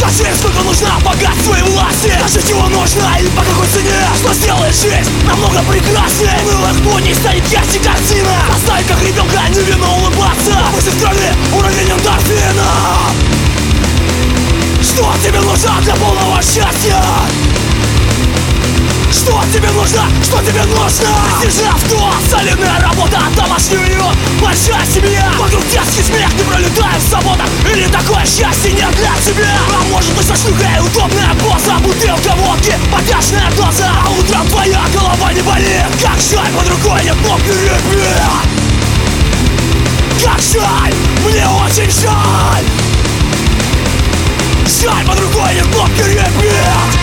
Скажи, сколько нужно богатства и власти, скажи, чего нужно и по какой цене, что сделает жизнь намного прекраснее. Унылых будней станет ярче картина. Заставить как ребенка невинно улыбаться, повысить в крови уровень эндорфина. Что тебе нужно для полного счастья? Что тебе нужно? Что тебе нужно? Престижный авто, солидная работа, домашнюю, большая семья. Вокруг детский смех, не пролетает в субботах. Или такое счастье не для тебя? А может быть со шлюхой удобная поза, бутылка водки, потяжная доза. А утром твоя голова не болит. Как жаль, под рукой нет ног перебит. Как жаль, мне очень жаль. Жаль, под рукой нет ног перебит.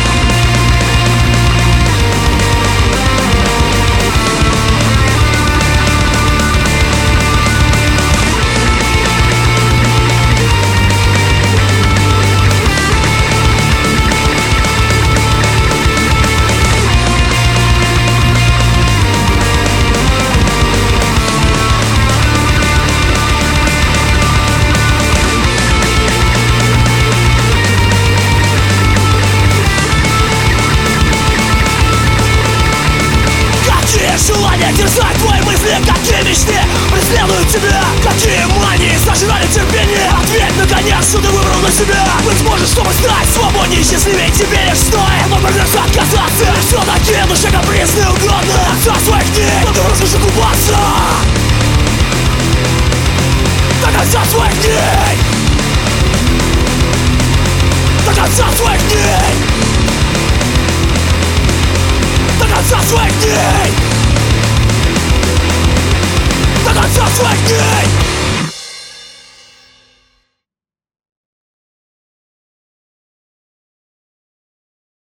Желания терзают твои мысли, какие мечты преследуют тебя. Какие мании сожрали терпение. Ответь наконец, что ты выбрал на себя. Быть может, чтобы стать свободнее и счастливее, тебе лишь стоит. Но придется отказаться. Все-таки душе капризны угодно. Отца своих дней, но ты разрешишь купаться. До конца своих дней.